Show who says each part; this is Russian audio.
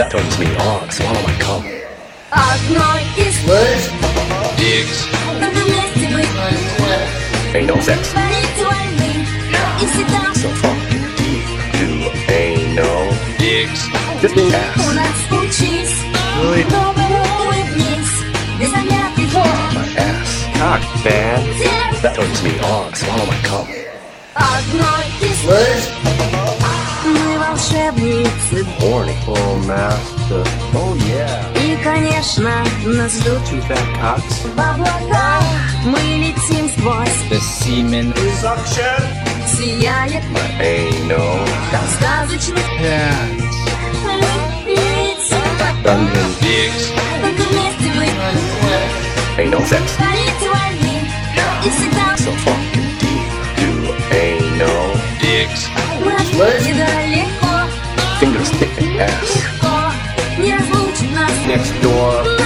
Speaker 1: That turns me on. Swallow my cum.
Speaker 2: Одной из
Speaker 3: Dicks.
Speaker 2: Только вместе быть
Speaker 1: Ain't no sex.
Speaker 2: ритуальный и всегда
Speaker 1: So fucking deep. You ain't no.
Speaker 3: Dicks.
Speaker 1: Just being
Speaker 2: у
Speaker 1: ass.
Speaker 2: нас учись.
Speaker 3: Really?
Speaker 2: Улыбнись, без замятых
Speaker 1: My ass. Cock, man. That turns me on. Swallow my cum.
Speaker 2: Одной из мы волшебницы.
Speaker 1: Horny. Full master. Oh yeah.
Speaker 2: И, конечно, нас ждут
Speaker 1: Two fat cocks.
Speaker 2: в облаках. Мы летим сквозь,
Speaker 3: The semen.
Speaker 2: сияет
Speaker 1: Ain't no.
Speaker 2: как сказочный
Speaker 3: Pants.
Speaker 2: любить.
Speaker 1: Dungeon.
Speaker 3: Dicks.
Speaker 2: Только вместе быть
Speaker 1: Ain't no sex.
Speaker 2: ритуальный и всегда
Speaker 1: So fucking deep. You ain't no.
Speaker 3: Dicks.
Speaker 2: недалеко,
Speaker 1: Fingers thick and ass.
Speaker 2: легко, не разлучит нас.
Speaker 1: Next door.